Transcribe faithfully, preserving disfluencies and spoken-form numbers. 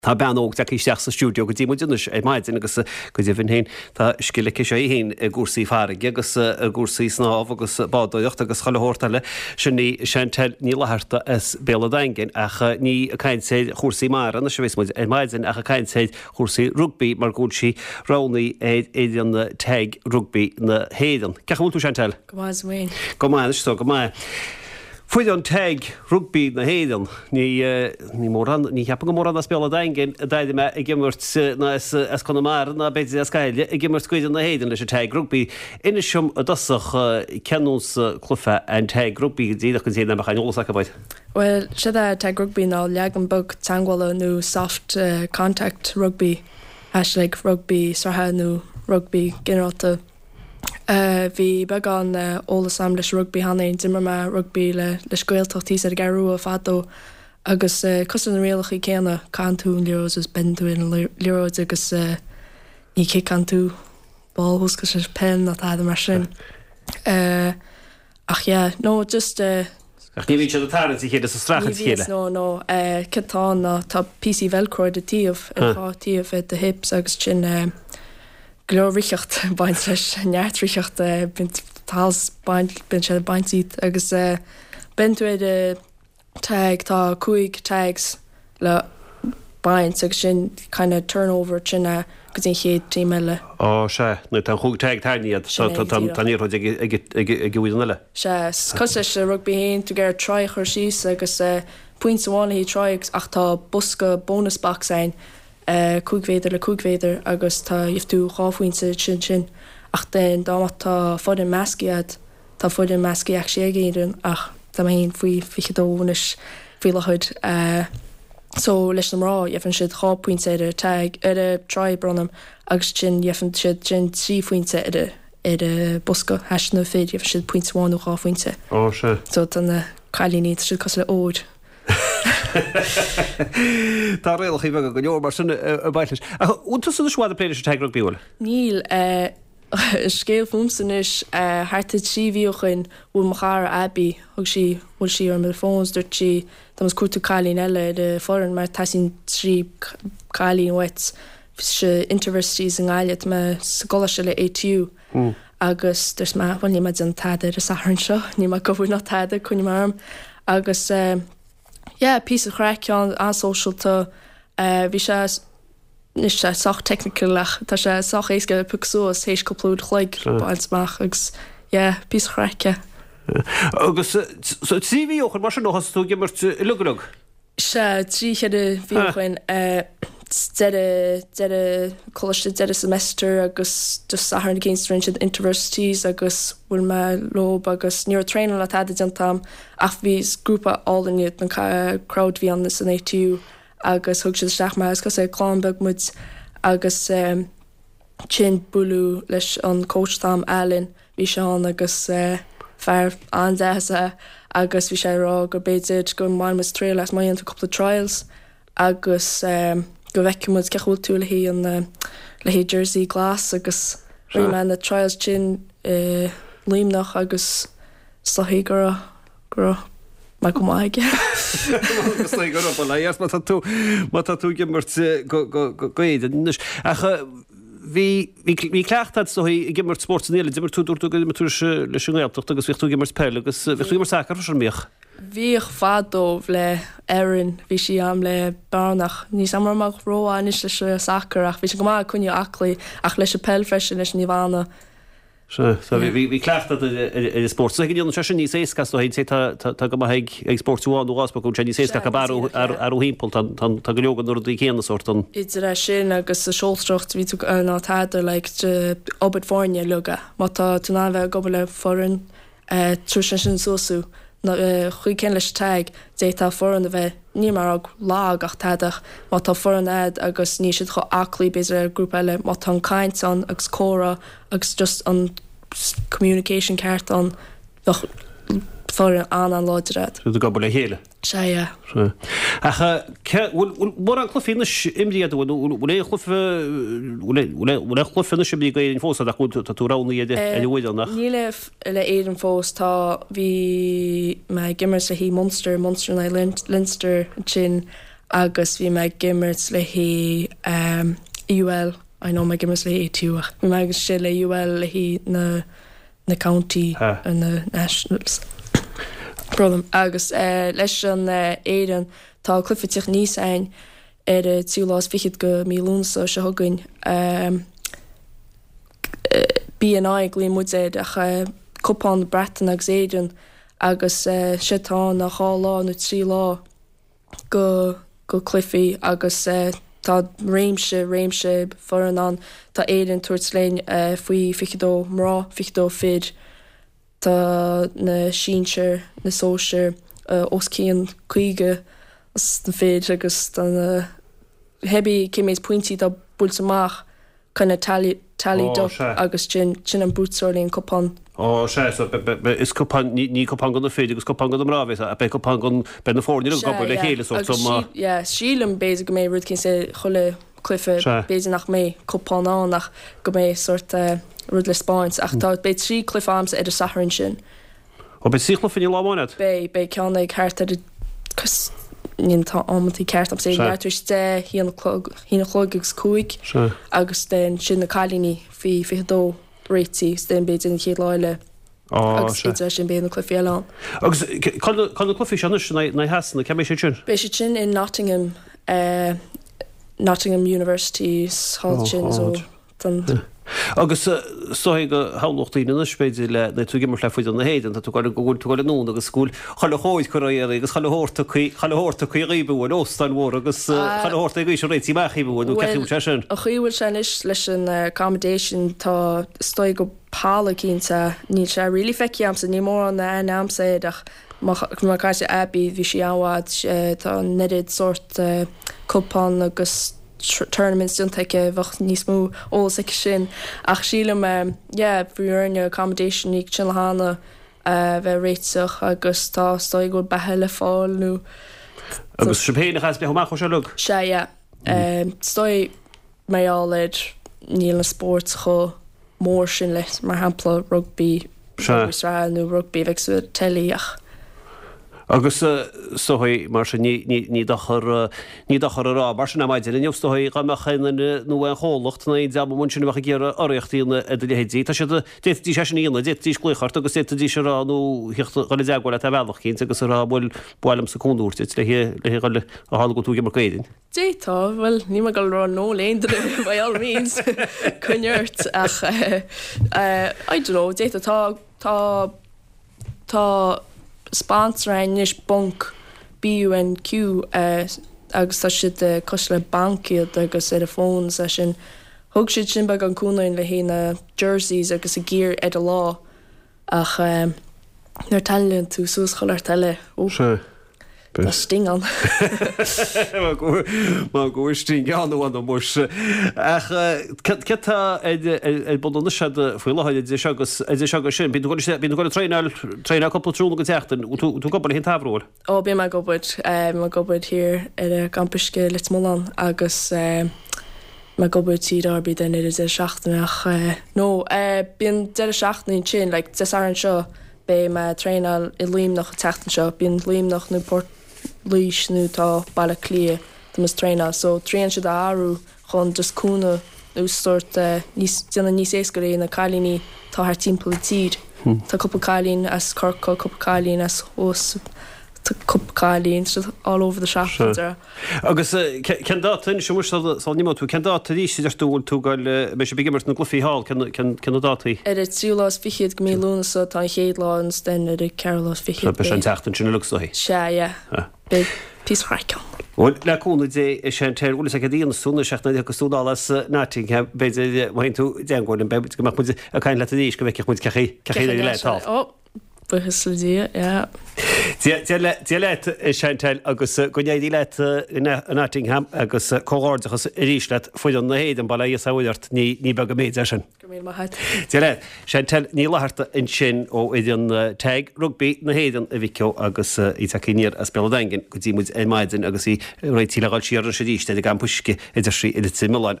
Tá ben óg de isteach sa stúdio go dtí muidirnas é maidid agus go dtí bhín héin tá sciile sé hén gúsaí farige agus gúsaí snáb agus bádaocht agus chailethirtaile sin ní seantel ní leharta is béla daingin ach ní caiin sé chósaí mar an se bhís muid é maidin ach a caiin sé chósaí rugbí mar gúsí ránaí éidir na teag rugbí na héan. Cecha bhúltú seantel? Go máis bhain. Go máis tó go máis. Fuid an teag rugbí na héan ní ní móran ní heappa go móran a spéla daingin a daide me i gimmart na as Connemara na beidir a scaile i gimmart cuidan na héan leis a teag rugbí ina siom a dosach cenús clufa an teag rugbí díach go dtíana mechain ólasach a baid. Well, siad a teag rugbí ná leagan bug tangwala nó soft uh, contact rugby hashtag rugby sartha nó rugby generalta. Uh, Bhí bag an uh, ólas am leis rugby hanaí dimar me rugby le le scoiltochtaí ar garú a fadó agus uh, costan na réalach í céanna cantún leros is ben tú in leros agus uh, ní cé cantú ballhús go sé pen a táda mar sin. Uh, ach yeah, no, just... Uh, Ach ní bhín se atána í chéad is a strachan chéile? No, no, uh, cytán na tá P C Velcro de tíomh in chá tíomh de hips agus sin... Uh, glórichocht baint leis neartrichocht bint tals baint bin se baintíd agus ben tú de tag tá cuaig tags le baint agus sin kind of turnover sinna go tin chéad tí meile. Ó se, nó tá chuig tag taníad taníróid ag bhhuian eile? Se, cos leis rugby héin tú gur troi chuir síos agus puint amháin hí troigs ach tá busca bonusbach sein. Uh, cúgvéidir le cúgvéidir agus tá iftú cháfuinte sin sin ach den dámat tá fodin measciad tá fodin measci ag sé géidir ach tá hén faoi fichadónis filechuid uh, so leis am rá jefan siad chápuinte idir tag idir trai bronnam agus sin jefan siad sin trí fuinte idir idir busca heisna féid jefan siad puinte bháin ó cháfuinte. Ó se. So tan cailíní siad cos le ód. Tá réalach í bheith go leor mar sinna a bhaithlis. Úntas a shád a pléidir se teag rugbí bhfuil? Níl scéal fumsan is hartid sí bhíochan bhfuil mo char abí thug sí bhfuil sí ar mil fóns dúirt sí tá mas cuatú cailín eile de foran mar tasín trí cailín wet se universities an gáile me scola se le A T U agus ders me bhain ní meid an taidir a saharann seo ní me go bhfuil ná taidir chun marm agus yeah, piece of crack on an socialta uh, vi sé nis sé soch technical lech tá sé soch éisce puxúas hééis goplúd chleig bailsmach agus yeah, piece of crack. Agus tí bhíochain mar nó has tú gimmart lugarug? Se trí chead bhíochain de de choiste de semester agus just sahar against range universities agus bhfuil me lob agus neurotrainer le tad an tam ach bhís grúpa all in it an crowd bhí an san A T U agus thug si seach me agus é chlánbeg mud agus um, chin bulú leis an coach tam Allen bhí seán agus uh, fear an de agus bhí sé rá go béidir go mar mas trail leis mai an a couple of trials agus um, go bheicemuid cehúil tú le hí an le hí jersey glas agus ri me na trials sin uh, líimnach agus slahí go go me go maige. Agus le go le má tú má tú gimmart go éidir. Bhí cleachtad so i gimmart sportnéile dimar tú dúirtú go tú leis an gáiltocht agus bhíochtú gimmart peil agus bhíochtú gimmart sacr ar míoch. Bhíoh fadómh le éireann bhí si am le barnach ní samar amach róáin is leis sacr ach bhí si go má cunne aclaí ach leis pell freisin leis ní bhana. Bhí cleachtad i sport. So díonna se ní sécas héid sé tá go ag sportúáin óáspa go sé ní séca barú ar hímpel tá go leogan dí chéanana sort an. Idir é sin agus a seolstrocht ví tú ná taidir le Obert Fórne luga má tá tú ná bheith go le foran trú sin sósú. chuig cén leis teag dé tá foran a bheith ní mar ag lág ach taideach má tá foran ad agus ní siad chu aclaí béidir ar grúp eile má tá caint an agus córa agus just an communication ceart an foran an an láidirad. Sú go le héile? Se, ja. Bhfuil an chlufinas imríad bhfuil é chlufinas sem bí éidir fós a chun tú rána iad bhhuiidir nach? Ní le le éidir fós tá bhí me gimmar sa hí Munster, Munster na Leinster sin agus bhí me gimmert le hí um, U L I know me gimmert le hí túach. Bhí me agus sé le U L le hí na, na county huh. and na nationals. Problem agus uh, leis an uh, éan tá clufitich níos ein ar uh, túlás fichiid go mílúnsa se thugain um, uh, B N I glíon muid éad ach uh, cupán bretan agus éan agus uh, setá nach há lá nó trí lá go go clufií agus uh, tá réimse réimse for an an tá éan tuairt léin uh, faoi fichidó mrá fichidó fid tá na síse na sóise uh, os cían chuige as na féid agus den uh, hebí céméid pointí tá bult amach chuna tally tally oh, do sure. agus sin sin an bútsáirlíon copán. Ó sé so is cupán ní cupán gan féidir agus cupán gan rá a be cupán gan ben na fórní an gobal le chéile so som ja sílam béis go mé rud cin sé cholle cluffe béidir nach mé cupán á nach go mé sort uh, rud le Spáins ach tá bé trí clufáams idir saharin sin. Ó be síchla fin lámáinad? Bé bé ceanna ag ceart ar cos níon tá amtí ceart am sé leirtuis de híanana chlógus cuaig agus den sin na cálíní fi fi dó réití den béid in chéad láile agus sin bé na clufií eán. Agus chu clufií se na heasna ce sé sin? Bé sé sin in Nottingham uh, Nottingham University's Hall sin ó den agus so go hálachtí na spéidir le na tú gimmar le fuid an na héidir tú go go tú go nó agus scúil chaile hóid chu agus chaile hórta chaile hórta chu riúin óstan mór agus chaile hórta go réití meí bhúin ceú te sin. A chuúil sin is leis an accommodation tá stoi go pála cínta ní se rilí feici amsa ní mór an na an amsaach má cai sé abí bhí si áhád tá nedid sort cupán agus tournaments don't take a bfach níos mú ólas ag sin ach sílam bhúarne accommodation ag sin hána bheith réiteach agus tá stoi go bethe le fáil nó agus sepéine chas be amach se lug? Se stoi méáid níl na sport cho mór sin leis mar hapla rugby Israel nó rugby bheith sú teíach. Agus sohaí mar se ní dachar rá bar sin maidid in jobstoí gamachchan nó an cholacht na d mun sin bach gé áíochttaína a lehédí Tá sé détí se ína détí gluchart agus sétadí se ránú gan deagháil a bhealach cinn agus rá bhfuil builm sa conúirt le le gaile a há go túige mar céidir. Détá bhfuil ní gal rá nó léidir by all means chuirt ach idró déta tá tá tá sponsrain is bunk B U N Q uh, agus tá si de cos le bankiad agus ar a fón sa sin thug siad sin bag an cúnain le héna jerseys agus a géir ed a lá ach um, nar talún tú sús choir tele ó Tá sting an má go sting anháin an mós Ketá bodna se foiile sé agus se sin bí go trein coppletrún go teachtain tú gobal hén táhróil. Ó bí me gobud me gobud hir ar a campisce lit Mlan agus me gobud tí arbí den idir de seachtainach nó bíon de seachtaín sin le de an seo bé me treinal i líam nach teachtain seo bíon líam nach nó port lís nó tá bailla clia mas treina so trían se áú chun juscúna nó stort déanana níos éiscarí na cailíní tá haar timppla tíd Tá cuppa cailín as corca cuppa cailín as os cup cailín all over the shop agus cen dátain se mu níú tú cen dá rí idirúil tú gáil me sé bigimart na glufií hall cen dátaí. Er it túlás fichiad go mí lúna so tá chéad láins den er Carolás fichiad. Be an teachtain sinna luí. Se be písráicán. leúna dé sé teir úlas a dtíon súna seachna agus súdálas náting beidir main tú deangáin be go mu a caiin le díos go bheith chud cechéile letá. Buchas le dí, ja. Tí leit seinteil agus gonéadí leit in Nottingham agus choáardachas ríislet foiid an na héad an bailla saoirt ní ní bag go méid sin. Tí leit seinteil ní leharta in sin ó idirn teag rugbí na héan a bhiceo agus í takeíar a spedagin go dtí muid maidin agus í roitíleáil siar an sé díiste a gan puisce idir sí idir Milán.